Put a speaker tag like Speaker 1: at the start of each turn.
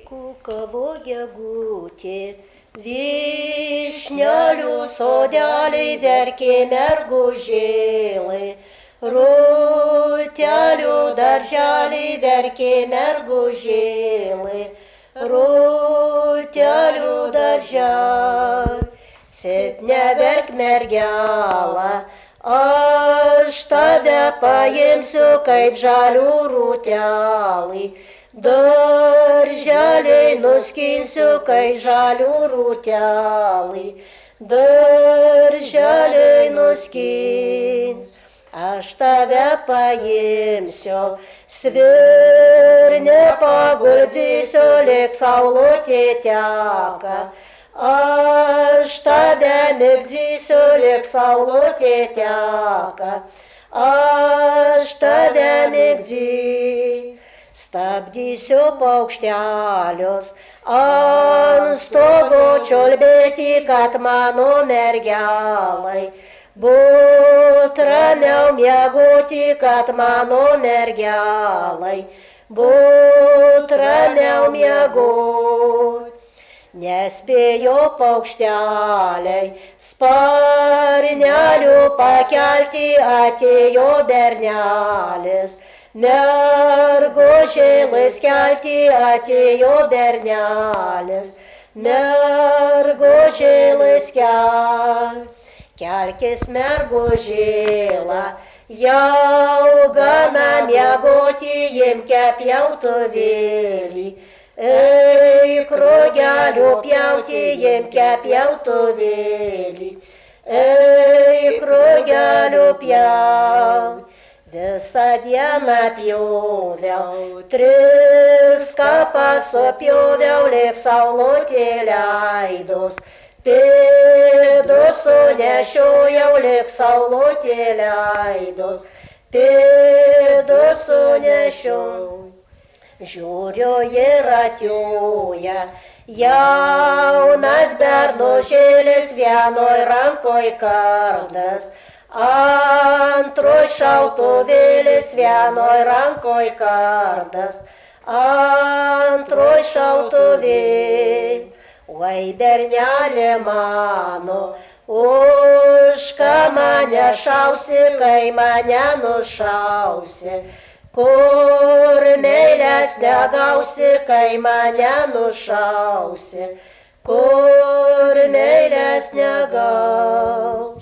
Speaker 1: Kukavo gegutė, vyšnelių sodeliai verkė mergužėlai, rūtelių darželiai verkė mergužėlai, rūtelių darželiai. Cit neverk mergelą, aš tave paimsiu kaip žalių rūtelį. Darželiai nuskinsiu, kai žalių rūtelį, darželiai nuskins. Aš tave paimsiu, svirne pagurdysiu, lyg saulutė teka. Aš tave migdysiu, lyg saulutė teka. Aš tave migdysiu. Stabdysiu paukštelius, ant stogo čiulbėti, kad mano mergelai. Būt ramiau miegoti, kad mano mergelai. Būt ramiau miegoti. Nespėjo paukšteliai sparnelių pakelti, atėjo bernelis. Mergužėlais kelti atėjo bernelis, mergužėlais kelkis mergužėlą, jau gana miegoti, imke pjautuvėlį. Eik rugelių pjauti, imke pjautuvėlį. Eik rugelių pjauti. Visą dieną pjoviau, 3 kapas supjoviau, lyg saulutė leidus. Pėdus sunešiojau, lyg saulutė leidus. Pėdus sunešiojau. Žiūriu ir atjoja, jaunas bernužėlis, vienoj rankoj kardas. Antroj šautuvėlis, vienoj rankoj kardas, antroj šautuvėlis. Oi, bernelė mano, už ką mane šausi, kai mane nušausi, kur meilės negausi, kai mane nušausi, kur meilės negausi.